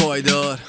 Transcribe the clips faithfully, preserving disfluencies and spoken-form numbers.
پایدار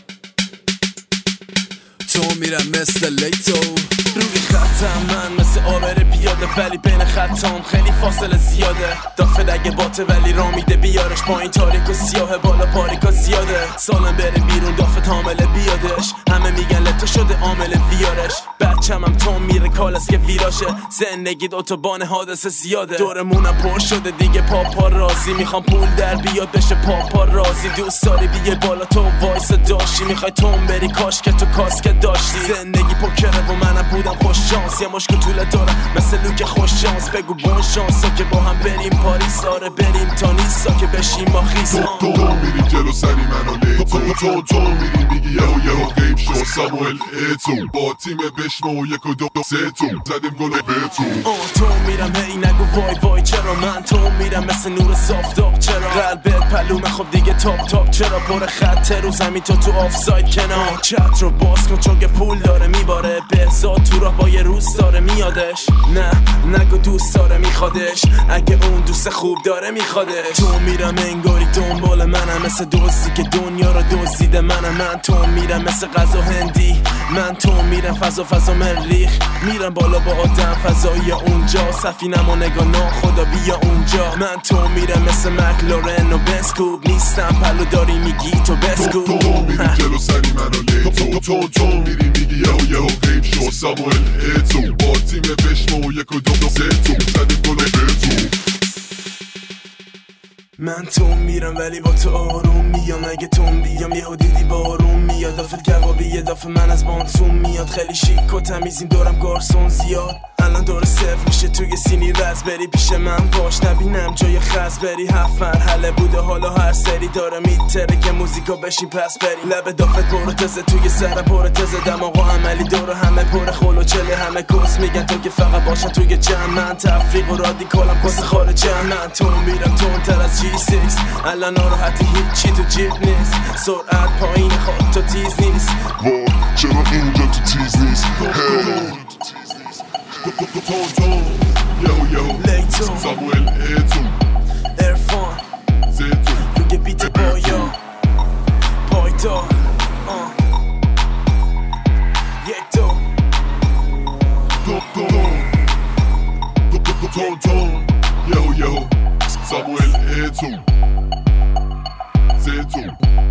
تو میرم مثل لیتو روی خطم من مثل آبر پیاده ولی بین خطام خیلی فاصله زیاده دافه دگه باته ولی را میده بیارش پایین تاریک و سیاه بالا پاریکا زیاده سالم بره بیرون دافه تامل بیادش همه میگن لتو شده عامل ویارش بچم هم تام میره کالس که ویراشه زندگی اتوبان حادثه زیاده دورمونم پر شده دیگه پاپا رازی میخوام پول در بیاد بشه پاپا رازی دوست داری بیه بالا تو وایس داشتی میخوای توم بری کاش که تو کاسکت داشتی زندگی پوکره و منم بودم خوش شانس یه مشکل طوله دارم مثل لوک خوش شانس بگو بون شانس که با هم بریم پاریس آره بریم تا نیستا که بشیم با خیس تو تو میری جلو سری منو لی تو تو تو میری میگی یهو یهو قیب شو ساموئل ایتو با تیم بشمو یک و دو سه تو زدیم گل به تو آه تو میرم هی نگو وای وای چرا من تو میرم مثل نور صافتاب چرا قلبت پلومه خب دیگه تاپ تاپ چرا پر خط رو زمین تو تو آفساید کنار چت رو باز کن چون که پول داره میباره بهزاد تو راه با یه روز داره میادش نه نگو دوست داره میخوادش اگه اون دوست خوب داره میخوادش تو میرم انگاری دنبال منم مثل دوستی که دنیا رو دزدیده منم من تو میرم مثل غذا هندی من تو میرم فضا فضا مریخ میرم بالا با آدم فضایی اونجا سفینم و نگاه ناخدا بیا اونجا من تو میرم مثل مکلارن و بسکوب نیستم پلو داری میگی تو بسکوب تو تو میری جلو سری منو لی تو تو تو میری میگی یهو یهو قیب شو ساموئل ایتو با تیم بشمو یک و دو سه تو زدیم گل به تو من تو میرم ولی با تو آروم میام اگه تو بیام یهو دیدی بارون میاد دافت کبابی یه دافه من از بانتون میاد خیلی شیک و تمیزیم دورم گارسون زیاد الان دور صرف میشه توی سینی رز بری پیش من باش نبینم جای خز بری هفت مرحله بوده حالا هر سری داره میتره که موزیکا بشین پس بری لب دافت برو تزه توی سر پر تزه دماغا عملی دور همه پر خول و چله همه کس میگن تو که فقط باشن توی جمع من تفریق و رادیکالم کس خارجم من تو میرم تون تر از جی سیکس الان ناراحتی هیچی تو جیب نیست سرعت پایین خواب تو تیز نیست وای چرا اینجا تو تیز نیست تو تو تو تو یهو یهو لیتو ساموئل ایتو ارفان زیتو روی بیت بایا پایدار یک دو تو تو تو تو تو تو یهو یهو ساموئل ایتو زیتو